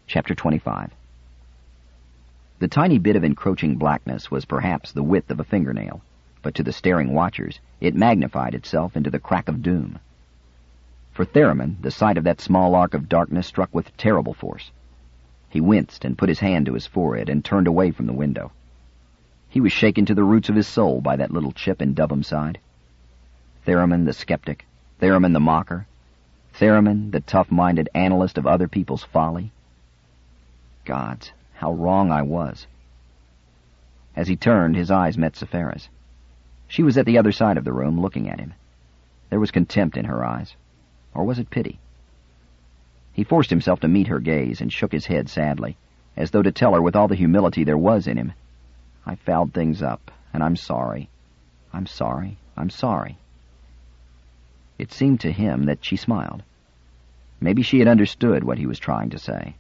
Chapter 25. The tiny bit of encroaching blackness was perhaps the width of a fingernail, but to the staring watchers it magnified itself into the crack of doom. For Theremin, the sight of that small arc of darkness struck with terrible force. He winced and put his hand to his forehead and turned away from the window. He was shaken to the roots of his soul by that little chip in Dubham's side. Theremin the skeptic, Theremin the mocker, Theremin the tough-minded analyst of other people's folly. Gods, how wrong I was. As he turned, his eyes met Sepharra's. She was at the other side of the room, looking at him. There was contempt in her eyes. Or was it pity? He forced himself to meet her gaze and shook his head sadly, as though to tell her with all the humility there was in him, "I fouled things up, and I'm sorry. I'm sorry. I'm sorry." It seemed to him that she smiled. Maybe she had understood what he was trying to say.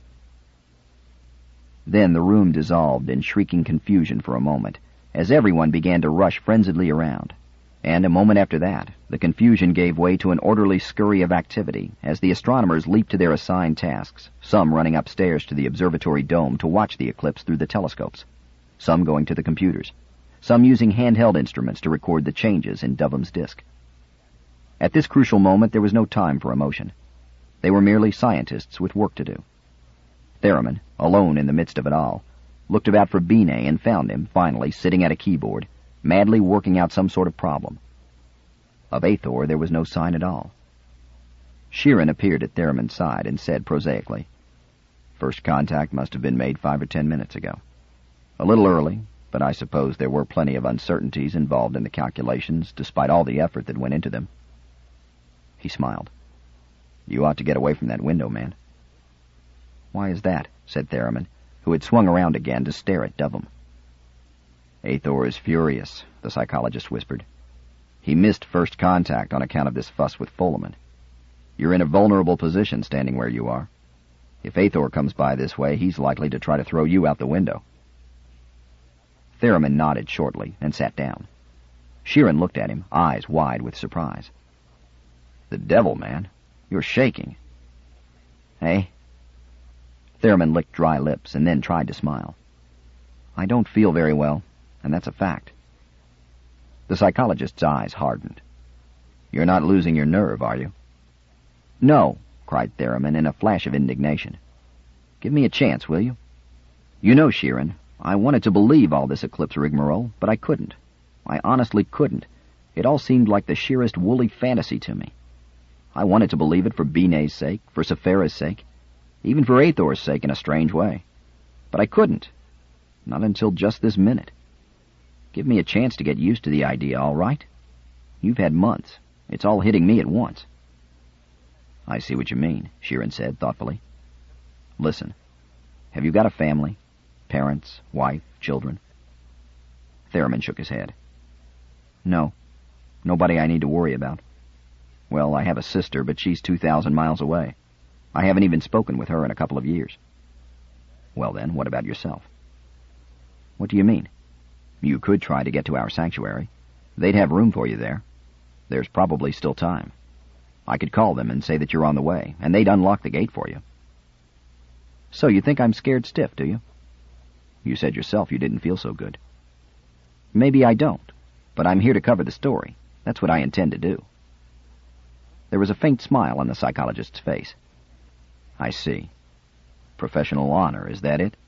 Then the room dissolved in shrieking confusion for a moment, as everyone began to rush frenziedly around. And a moment after that, the confusion gave way to an orderly scurry of activity as the astronomers leaped to their assigned tasks, some running upstairs to the observatory dome to watch the eclipse through the telescopes, some going to the computers, some using handheld instruments to record the changes in Dubham's disk. At this crucial moment there was no time for emotion. They were merely scientists with work to do. Theremin, alone in the midst of it all, looked about for Binet and found him, finally, sitting at a keyboard, madly working out some sort of problem. Of Athor there was no sign at all. Sheeran appeared at Theremin's side and said prosaically, "First contact must have been made 5 or 10 minutes ago. A little early, but I suppose there were plenty of uncertainties involved in the calculations, despite all the effort that went into them." He smiled. "You ought to get away from that window, man." "Why is that?" said Theremin, who had swung around again to stare at Dubham. "Athor is furious," the psychologist whispered. "He missed first contact on account of this fuss with Foleman. You're in a vulnerable position standing where you are. If Athor comes by this way, he's likely to try to throw you out the window." Theremin nodded shortly and sat down. Sheeran looked at him, eyes wide with surprise. "The devil, man. You're shaking." "Eh?" Theremin licked dry lips and then tried to smile. "I don't feel very well, and that's a fact." The psychologist's eyes hardened. "You're not losing your nerve, are you?" "No," cried Theremin in a flash of indignation. "Give me a chance, will you? You know, Sheeran, I wanted to believe all this eclipse rigmarole, but I couldn't. I honestly couldn't. It all seemed like the sheerest woolly fantasy to me. I wanted to believe it for Binet's sake, for Sepharra's sake, even for Athor's sake in a strange way. But I couldn't. Not until just this minute. Give me a chance to get used to the idea, all right? You've had months. It's all hitting me at once." "I see what you mean," Sheeran said thoughtfully. "Listen, have you got a family? Parents, wife, children?" Theremin shook his head. "No. Nobody I need to worry about. Well, I have a sister, but she's 2,000 miles away. I haven't even spoken with her in a couple of years." "Well then, what about yourself?" "What do you mean?" "You could try to get to our sanctuary. They'd have room for you there. There's probably still time. I could call them and say that you're on the way, and they'd unlock the gate for you." "So you think I'm scared stiff, do you?" "You said yourself you didn't feel so good." "Maybe I don't, but I'm here to cover the story. That's what I intend to do." There was a faint smile on the psychologist's face. "I see. Professional honor, is that it?"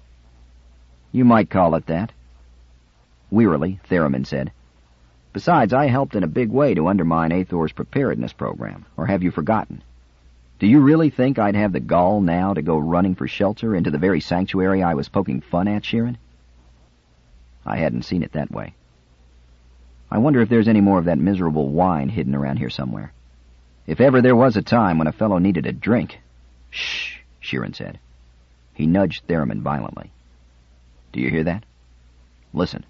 "You might call it that." Wearily, Theremin said, "Besides, I helped in a big way to undermine Athor's preparedness program, or have you forgotten? Do you really think I'd have the gall now to go running for shelter into the very sanctuary I was poking fun at, Sheeran?" I hadn't seen it that way. "I wonder if there's any more of that miserable wine hidden around here somewhere. If ever there was a time when a fellow needed a drink—" "Shh," Sheeran said. He nudged Theremin violently. "Do you hear that? Listen."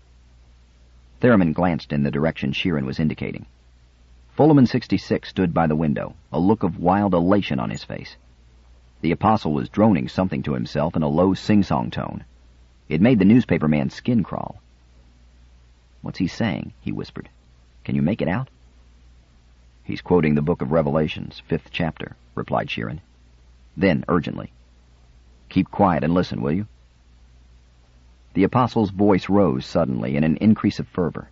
Theremin glanced in the direction Sheeran was indicating. Foleman 66 stood by the window, a look of wild elation on his face. The apostle was droning something to himself in a low sing-song tone. It made the newspaper man's skin crawl. "What's he saying?" he whispered. "Can you make it out?" "He's quoting the book of Revelations, 5th chapter," replied Sheeran. Then, urgently, Keep quiet and listen, will you?" The apostle's voice rose suddenly in an increase of fervor.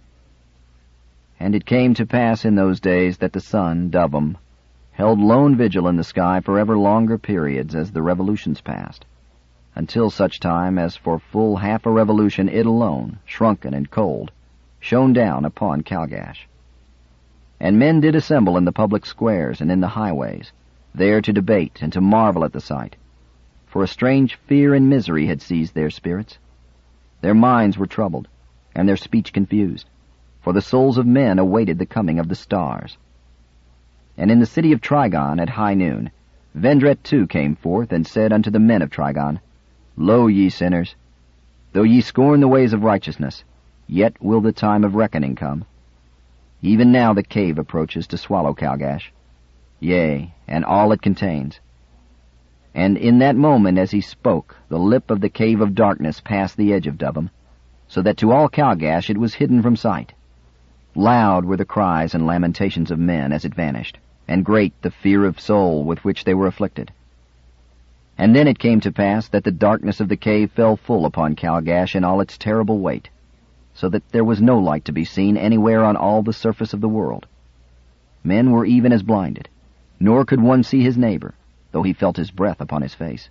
"And it came to pass in those days that the sun, Duvum, held lone vigil in the sky for ever longer periods as the revolutions passed, until such time as for full half a revolution it alone, shrunken and cold, shone down upon Calgash. And men did assemble in the public squares and in the highways, there to debate and to marvel at the sight, for a strange fear and misery had seized their spirits. Their minds were troubled, and their speech confused, for the souls of men awaited the coming of the stars. And in the city of Trigon at high noon, Vendret too came forth and said unto the men of Trigon, Lo, ye sinners, though ye scorn the ways of righteousness, yet will the time of reckoning come. Even now the cave approaches to swallow Calgash, yea, and all it contains. And in that moment as he spoke, the lip of the cave of darkness passed the edge of Duvum, so that to all Calgash it was hidden from sight. Loud were the cries and lamentations of men as it vanished, and great the fear of soul with which they were afflicted. And then it came to pass that the darkness of the cave fell full upon Calgash in all its terrible weight, so that there was no light to be seen anywhere on all the surface of the world. Men were even as blinded, nor could one see his neighbor, though he felt his breath upon his face.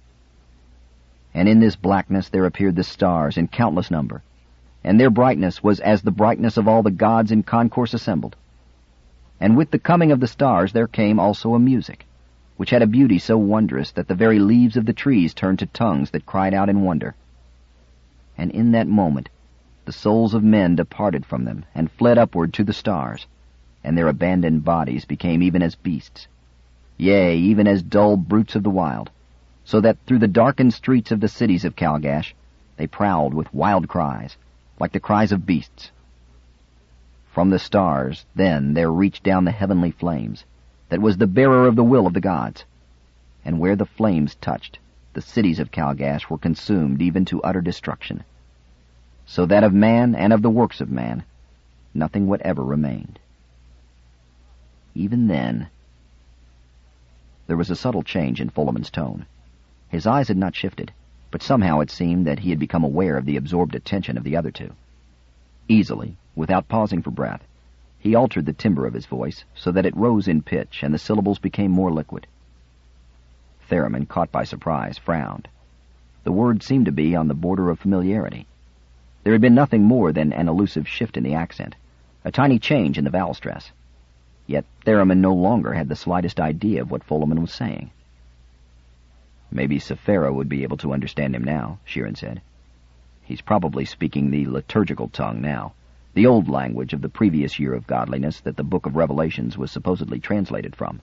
And in this blackness there appeared the stars in countless number, and their brightness was as the brightness of all the gods in concourse assembled. And with the coming of the stars there came also a music, which had a beauty so wondrous that the very leaves of the trees turned to tongues that cried out in wonder. And in that moment the souls of men departed from them, and fled upward to the stars, and their abandoned bodies became even as beasts, yea, even as dull brutes of the wild, so that through the darkened streets of the cities of Calgash they prowled with wild cries, like the cries of beasts. From the stars, then, there reached down the heavenly flames, that was the bearer of the will of the gods, and where the flames touched, the cities of Calgash were consumed even to utter destruction, so that of man and of the works of man nothing whatever remained. Even then, there was a subtle change in Fullerman's tone. His eyes had not shifted, but somehow it seemed that he had become aware of the absorbed attention of the other two. Easily, without pausing for breath, he altered the timbre of his voice so that it rose in pitch and the syllables became more liquid. Theremin, caught by surprise, frowned. The words seemed to be on the border of familiarity. There had been nothing more than an elusive shift in the accent, a tiny change in the vowel stress. Yet Theremin no longer had the slightest idea of what Fullerman was saying. "Maybe Sephira would be able to understand him now," Sheeran said. "He's probably speaking the liturgical tongue now, the old language of the previous year of godliness that the Book of Revelations was supposedly translated from."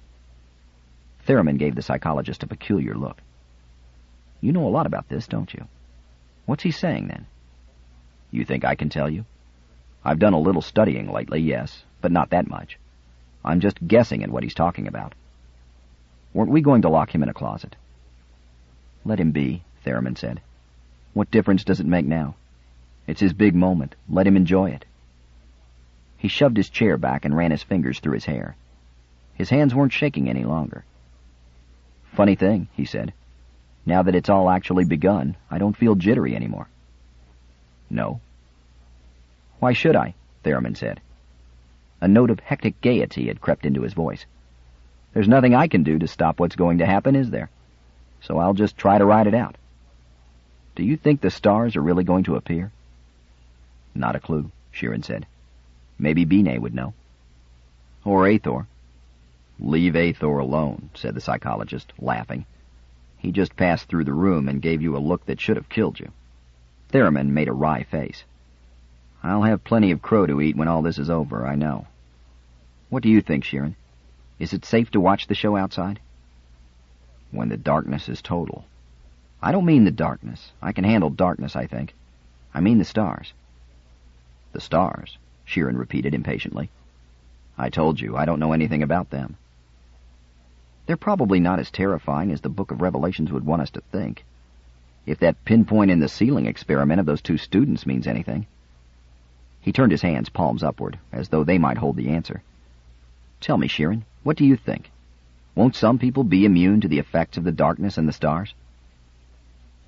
Theremin gave the psychologist a peculiar look. "You know a lot about this, don't you? What's he saying, then?" "You think I can tell you? I've done a little studying lately, yes, but not that much. I'm just guessing at what he's talking about. Weren't we going to lock him in a closet?" "Let him be," Theremin said. "What difference does it make now? It's his big moment. Let him enjoy it." He shoved his chair back and ran his fingers through his hair. His hands weren't shaking any longer. "Funny thing," he said. "Now that it's all actually begun, I don't feel jittery anymore." "No?" "Why should I?" Theremin said. A note of hectic gaiety had crept into his voice. "There's nothing I can do to stop what's going to happen, is there? So I'll just try to ride it out. Do you think the stars are really going to appear?" "Not a clue," Sheeran said. "Maybe Bine would know." "Or Aethor." "Leave Aethor alone," said the psychologist, laughing. "He just passed through the room and gave you a look that should have killed you." Theremin made a wry face. "I'll have plenty of crow to eat when all this is over, I know. What do you think, Sheeran? Is it safe to watch the show outside?" "When the darkness is total." "I don't mean the darkness. I can handle darkness, I think. I mean the stars." "The stars?" Sheeran repeated impatiently. "I told you, I don't know anything about them." "They're probably not as terrifying as the Book of Revelations would want us to think. If that pinpoint in the ceiling experiment of those two students means anything." He turned his hands palms upward, as though they might hold the answer. "Tell me, Sheeran, what do you think? Won't some people be immune to the effects of the darkness and the stars?"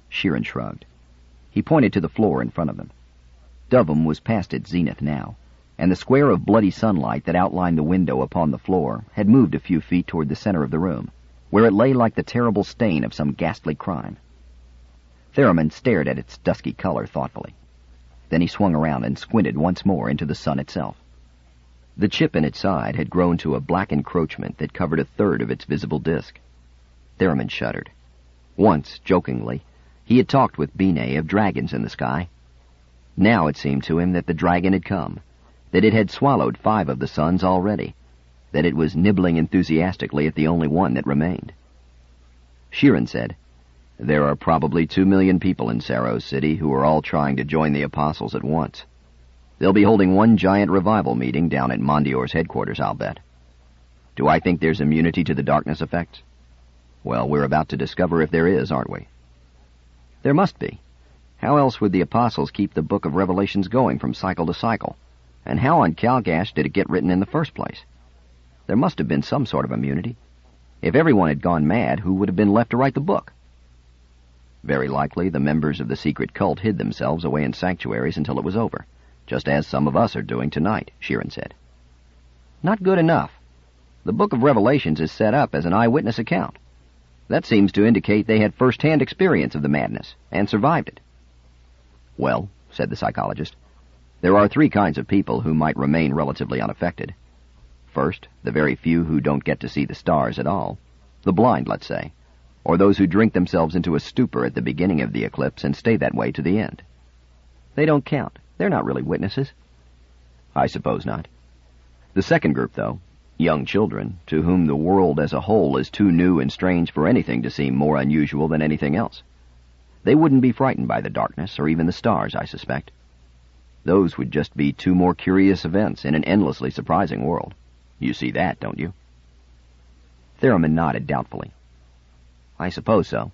Sheeran shrugged. He pointed to the floor in front of them. Dovum was past its zenith now, and the square of bloody sunlight that outlined the window upon the floor had moved a few feet toward the center of the room, where it lay like the terrible stain of some ghastly crime. Theremin stared at its dusky color thoughtfully. Then he swung around and squinted once more into the sun itself. The chip in its side had grown to a black encroachment that covered a third of its visible disk. Theremin shuddered. Once, jokingly, he had talked with Binet of dragons in the sky. Now it seemed to him that the dragon had come, that it had swallowed 5 of the suns already, that it was nibbling enthusiastically at the only one that remained. Sheeran said, "There are probably 2 million people in Saros City who are all trying to join the Apostles at once. They'll be holding one giant revival meeting down at Mondior's headquarters, I'll bet. Do I think there's immunity to the darkness effects? Well, we're about to discover if there is, aren't we? There must be. How else would the Apostles keep the Book of Revelations going from cycle to cycle? And how on Calgash did it get written in the first place? There must have been some sort of immunity. If everyone had gone mad, who would have been left to write the book? Very likely the members of the secret cult hid themselves away in sanctuaries until it was over, just as some of us are doing tonight," Sheeran said. "Not good enough. The Book of Revelations is set up as an eyewitness account. That seems to indicate they had first-hand experience of the madness, and survived it." "Well," said the psychologist, "there are 3 kinds of people who might remain relatively unaffected. First, the very few who don't get to see the stars at all, the blind, let's say, or those who drink themselves into a stupor at the beginning of the eclipse and stay that way to the end. They don't count. They're not really witnesses." "I suppose not. The second group, though, young children, to whom the world as a whole is too new and strange for anything to seem more unusual than anything else. They wouldn't be frightened by the darkness or even the stars, I suspect. Those would just be 2 more curious events in an endlessly surprising world. You see that, don't you?" Theremin nodded doubtfully. "I suppose so.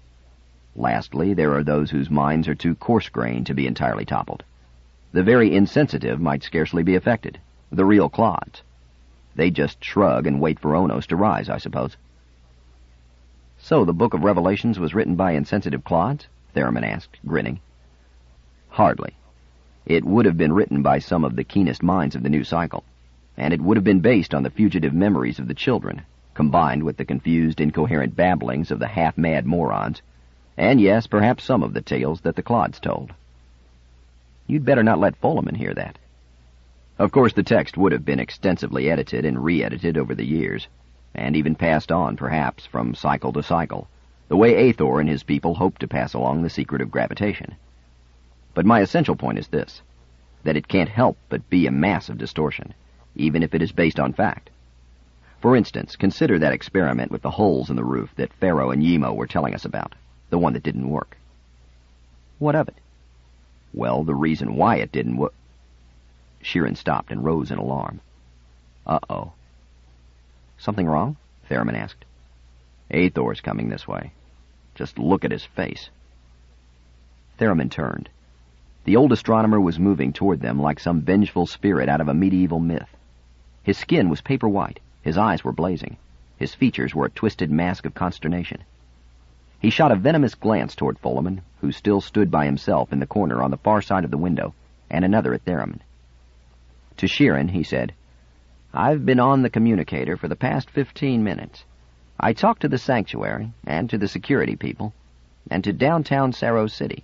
Lastly, there are those whose minds are too coarse-grained to be entirely toppled. The very insensitive might scarcely be affected, the real clods. They just shrug and wait for Onos to rise, I suppose." "So the Book of Revelations was written by insensitive clods?" Theremin asked, grinning. "Hardly. It would have been written by some of the keenest minds of the new cycle, and it would have been based on the fugitive memories of the children, combined with the confused, incoherent babblings of the half-mad morons, and yes, perhaps some of the tales that the clods told." "You'd better not let Foleman hear that." Of course, the text would have been extensively edited and re-edited over the years, and even passed on, perhaps, from cycle to cycle, the way Aethor and his people hoped to pass along the secret of gravitation. But my essential point is this, that it can't help but be a massive distortion, even if it is based on fact. For instance, consider that experiment with the holes in the roof that Pharaoh and Yemo were telling us about, the one that didn't work. "What of it?" "Well, the reason why it didn't work—" Sheeran stopped and rose in alarm. "Uh-oh." "Something wrong?" Theremin asked. "Aethor's coming this way. Just look at his face." Theremin turned. The old astronomer was moving toward them like some vengeful spirit out of a medieval myth. His skin was paper white, his eyes were blazing, his features were a twisted mask of consternation. He shot a venomous glance toward Foleman, who still stood by himself in the corner on the far side of the window, and another at Theremin. To Sheeran, he said, "I've been on the communicator for the past 15 minutes. I talked to the sanctuary, and to the security people, and to downtown Saros City."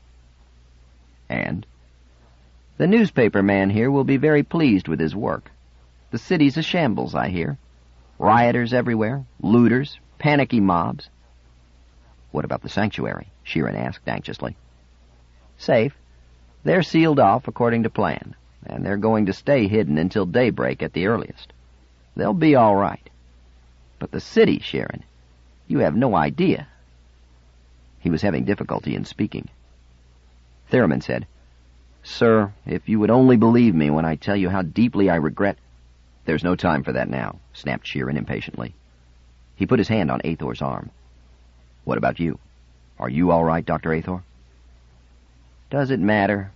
"And?" "The newspaper man here will be very pleased with his work. The city's a shambles, I hear. Rioters everywhere, looters, panicky mobs." "What about the sanctuary?" Sheeran asked anxiously. "Safe. They're sealed off according to plan, and they're going to stay hidden until daybreak at the earliest. They'll be all right. But the city, Sheeran, you have no idea." He was having difficulty in speaking. Theremin said, "Sir, if you would only believe me when I tell you how deeply I regret—" "There's no time for that now," snapped Sheeran impatiently. He put his hand on Aethor's arm. "What about you? Are you all right, Dr. Aethor?" "Does it matter?"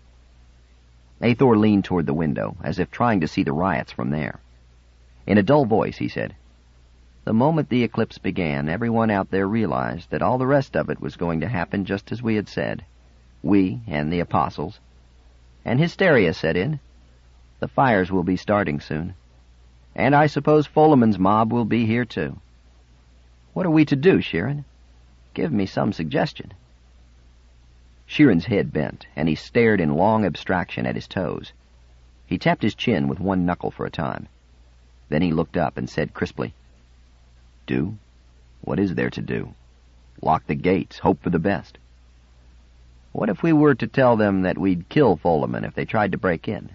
Aethor leaned toward the window, as if trying to see the riots from there. In a dull voice, he said, The moment the eclipse began, everyone out there realized that all the rest of it was going to happen just as we had said. We and the apostles. And hysteria set in. The fires will be starting soon. And I suppose Foleman's mob will be here too. What are we to do, Sheeran? Give me some suggestion. Sheeran's head bent, and he stared in long abstraction at his toes. He tapped his chin with one knuckle for a time. Then he looked up and said crisply, "Do? What is there to do? Lock the gates, hope for the best. What if we were to tell them that we'd kill Foleman if they tried to break in?"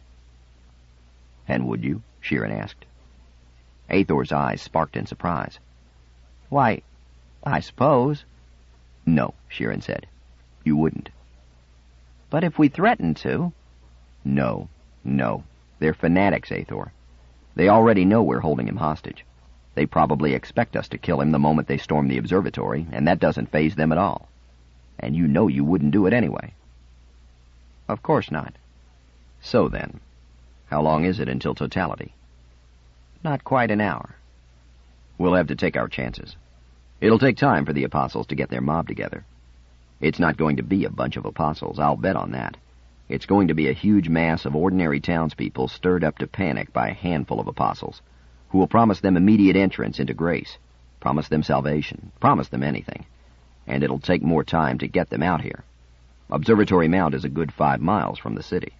"And would you?" Sheeran asked. Athor's eyes sparked in surprise. "Why, I suppose." "No," Sheeran said. "You wouldn't." "But if we threatened to?" No. They're fanatics, Athor. They already know we're holding him hostage. They probably expect us to kill him the moment they storm the observatory, and that doesn't faze them at all. And you know you wouldn't do it anyway." "Of course not." "So then, how long is it until totality?" "Not quite an hour." "We'll have to take our chances. It'll take time for the apostles to get their mob together. It's not going to be a bunch of apostles, I'll bet on that. It's going to be a huge mass of ordinary townspeople stirred up to panic by a handful of apostles, who will promise them immediate entrance into grace, promise them salvation, promise them anything. And it'll take more time to get them out here. Observatory Mount is a good 5 miles from the city."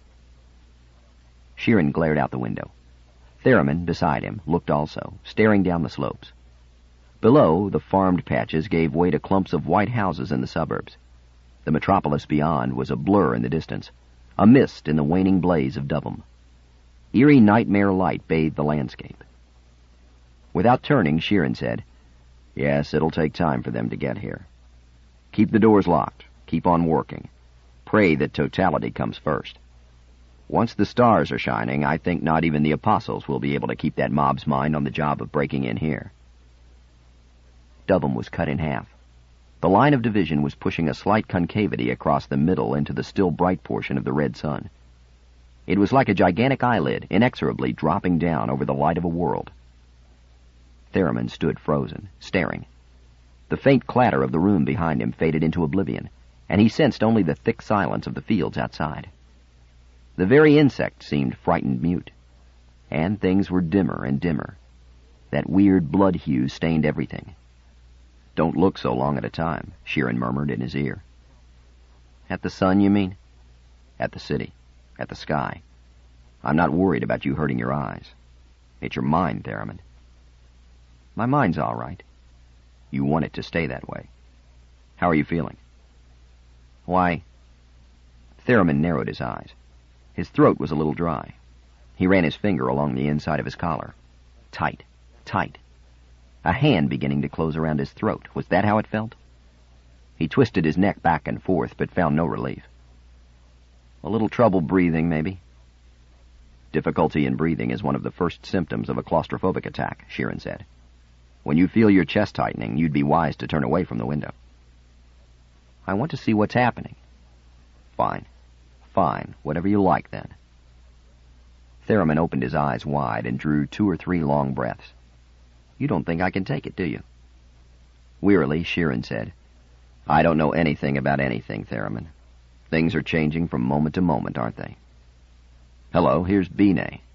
Sheeran glared out the window. Theremin, beside him, looked also, staring down the slopes. Below, the farmed patches gave way to clumps of white houses in the suburbs. The metropolis beyond was a blur in the distance, a mist in the waning blaze of Dubham. Eerie nightmare light bathed the landscape. Without turning, Sheeran said, "Yes, it'll take time for them to get here. Keep the doors locked. Keep on working. Pray that totality comes first. Once the stars are shining, I think not even the apostles will be able to keep that mob's mind on the job of breaking in here." Dubham was cut in half. The line of division was pushing a slight concavity across the middle into the still bright portion of the red sun. It was like a gigantic eyelid inexorably dropping down over the light of a world. Theremin stood frozen, staring. The faint clatter of the room behind him faded into oblivion, and he sensed only the thick silence of the fields outside. The very insects seemed frightened mute, and things were dimmer and dimmer. That weird blood hue stained everything. "Don't look so long at a time," Sheeran murmured in his ear. "At the sun, you mean?" "At the city. At the sky. I'm not worried about you hurting your eyes. It's your mind, Theremin." "My mind's all right." "You want it to stay that way. How are you feeling?" "Why—" Theremin narrowed his eyes. His throat was a little dry. He ran his finger along the inside of his collar. Tight. A hand beginning to close around his throat. Was that how it felt? He twisted his neck back and forth, but found no relief. "A little trouble breathing, maybe?" "Difficulty in breathing is one of the first symptoms of a claustrophobic attack," Sheeran said. "When you feel your chest tightening, you'd be wise to turn away from the window." "I want to see what's happening." Fine. Whatever you like, then." Theremin opened his eyes wide and drew 2 or 3 long breaths. "You don't think I can take it, do you?" Wearily, Sheeran said, "I don't know anything about anything, Theremin. Things are changing from moment to moment, aren't they? Hello, here's Binet."